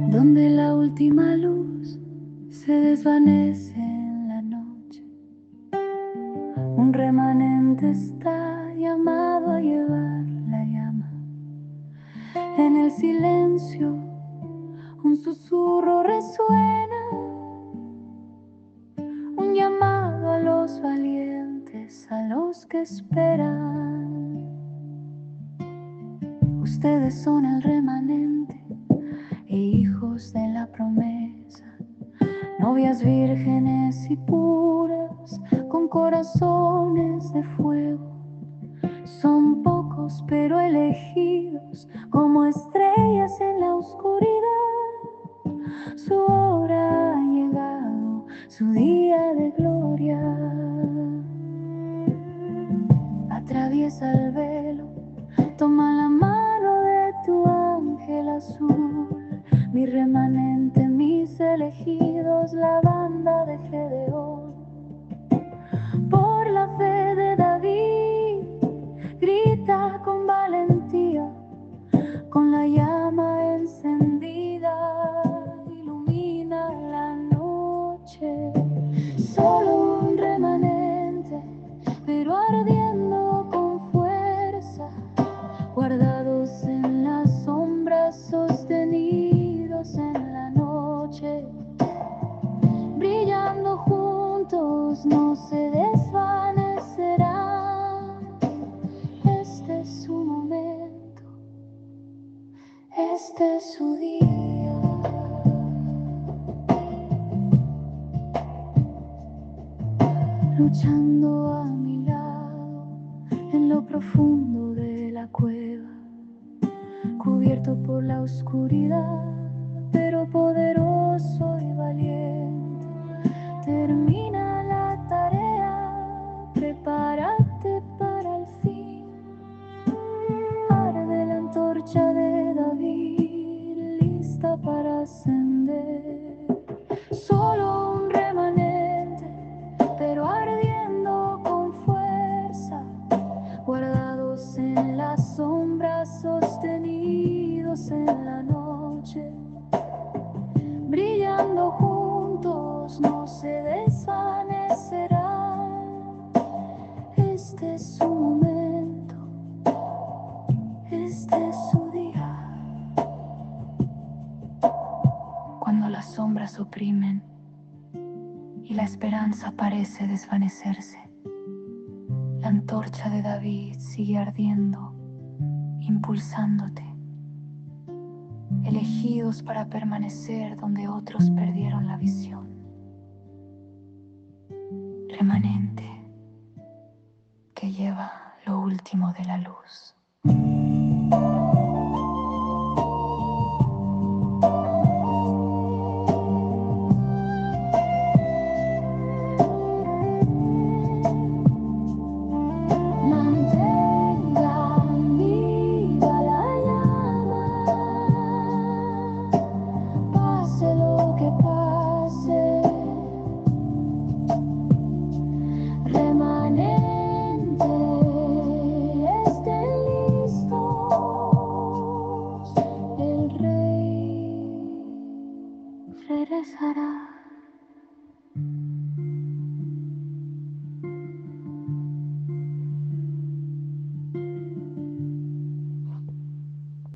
donde la última luz se desvanece en la noche. Un remanente está llamado a llevar la llama. En el silencio un susurro resuena, un llamado a los valientes, a los que esperan. Ustedes son el remanente e hijos de la promesa, novias vírgenes y puras, con corazones de fuego. Son pocos pero elegidos, como estrellas en la oscuridad. Su hora ha llegado, su día de gloria. Atraviesa el velo, toma la mano de tu ángel azul, mi remanente, mis elegidos, la banda de Gedeón. Por la fe de David, grita con valentía, con la llama encendida, ilumina la noche. Solo un remanente, pero ardiendo con fuerza, guardados en las sombras, sostenidos en la noche, brillando juntos, no se desvanecerán. Este es su momento, este es su día. Luchando a mi lado en lo profundo de la cueva, cubierto por la oscuridad, pero poderoso y valiente. Termina la tarea, prepárate para el fin. Arde la antorcha de David, lista para ascender. Solo un remanente, pero ardiendo con fuerza, guardados en las sombras, sostenidos en la noche, brillando juntos, no se desvanecerán. Este es su momento, este es su día. Cuando las sombras oprimen y la esperanza parece desvanecerse, la antorcha de David sigue ardiendo, impulsándote. Elegidos para permanecer donde otros perdieron la visión. Remanente que lleva lo último de la luz. Mantengan viva la llama, pase lo que pase. Remanente, estén listos, el rey regresará.